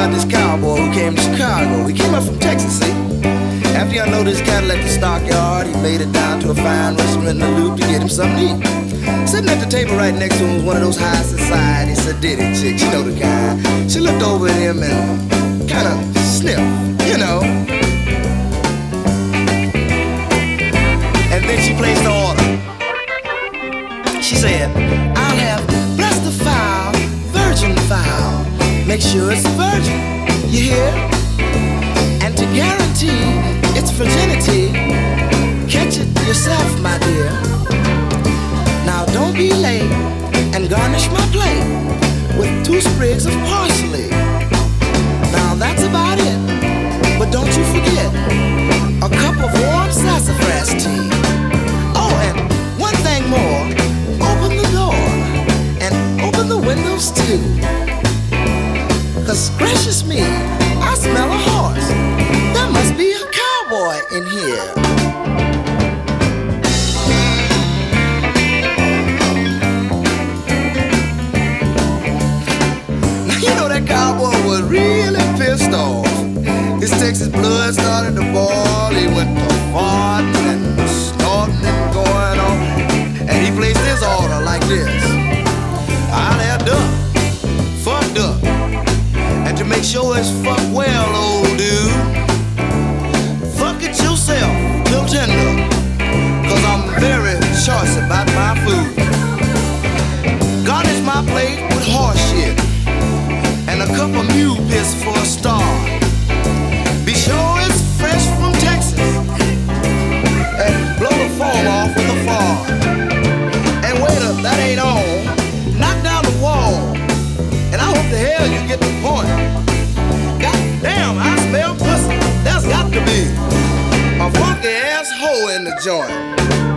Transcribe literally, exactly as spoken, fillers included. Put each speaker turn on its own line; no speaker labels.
about this cowboy who came to Chicago. He came up from Texas, see? After he unloaded his cattle at the stockyard, he made it down to a fine restaurant in the Loop to get him something to eat. Sitting at the table right next to him was one of those high society sedity chicks, you know the kind. She looked over at him and kind of sniffed, you know. And then she placed the order. She said, I'll have bless the fowl, virgin fowl. Make sure it's virgin, you hear? And to guarantee its virginity, catch it yourself, my dear. Now don't be late and garnish my plate with two sprigs of parsley. Now that's about it, but don't you forget a cup of warm sassafras tea. Oh, and one thing more, open the door and open the windows too. Cause gracious me, I smell a horse. There must be a cowboy in here. Now you know that cowboy was really pissed off. His Texas blood started to boil. He went to farting and snorting and going on. And he placed his order like this. I'll have duck, fuck duck. And to make sure it's fuck well, old dude, fuck it yourself till tender. Cause I'm very choice about my food. Garnish my plate with horse shit and a cup of mule piss for a start. Be sure it's fresh from Texas and blow the foam off with a fart. And waiter, that ain't all. Knock down the wall. And I hope the hell you get the point. God damn, I smell pussy. There's got to be a funky ass hoe in the joint.